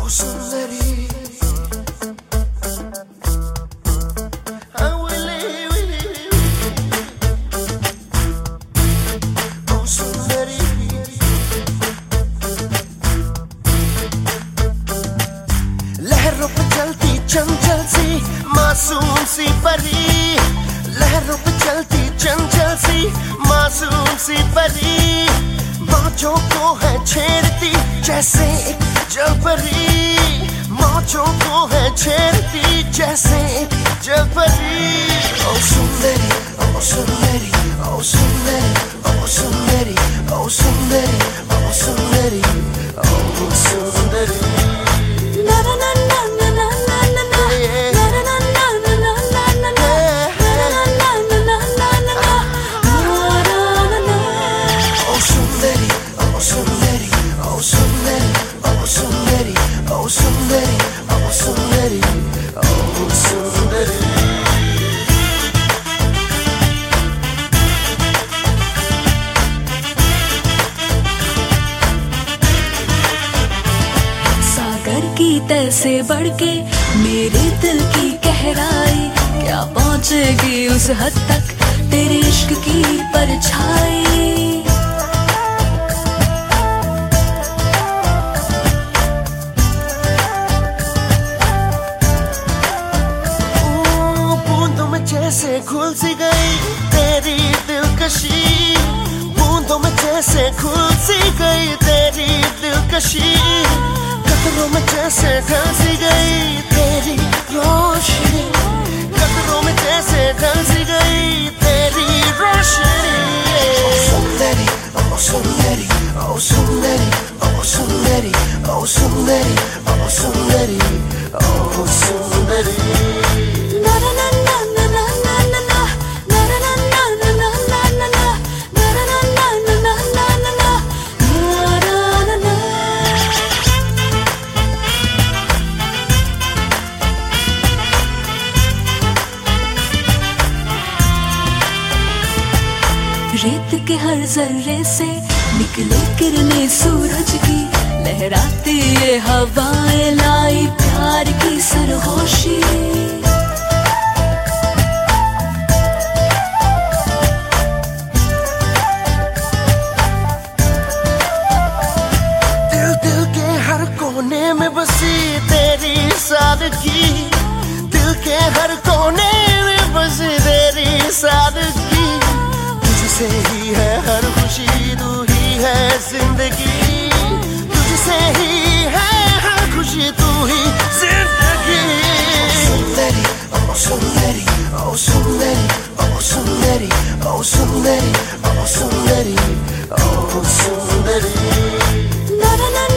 सुंदरी लहरों पे चलती चंचल सी मासूम सी परी, लहरों पे चलती चंचल सी मासूम सी परी, मौजों को है छेड़ती जैसे एक जलपरी, मौजों को है छेड़ती जैसे एक जलपरी। ओ सुंदरी ओ सुंदरी ओ सुंदरी ओ सुंदरी ओ सुंदरी ओ सुंदरी ओ सुंदरी। की तह से बढ़ के मेरे दिल की गहराई, क्या पहुंचेगी उस हद तक तेरे इश्क की परछाई। बूंदों में जैसे घुल सी गई तेरी दिलकशी, बूंदों में जैसे घुल सी गई तेरी दिलकशी, कदरों में जैसे ढल सी गई तेरी रोशनी, कदरों में जैसे ढल सी गई तेरी रोशनी। ओ सुंदरी ओ सुंदरी ओ सुंदरी ओ सुंदरी ओ सुंदरी ओ सुंदरी ओ सुंदरी। रेत के हर जर्रे से निकले किरणें सूरज की, लहराती ये हवाएं लाई प्यार की सरगोशी। दिल दिल के हर कोने में बसी तेरी सादगी, दिल के हर कोने में बसी तेरी सादगी, तुझसे ही है हर खुशी तू ही है जिंदगी, तुझसे ही है हर खुशी तू ही जिंदगी। ओ सुंदरी ओ सुंदरी ओ सुंदरी ओ सुंदरी ओ सुंदरी ओ सुंदरी ओ सुंदरी।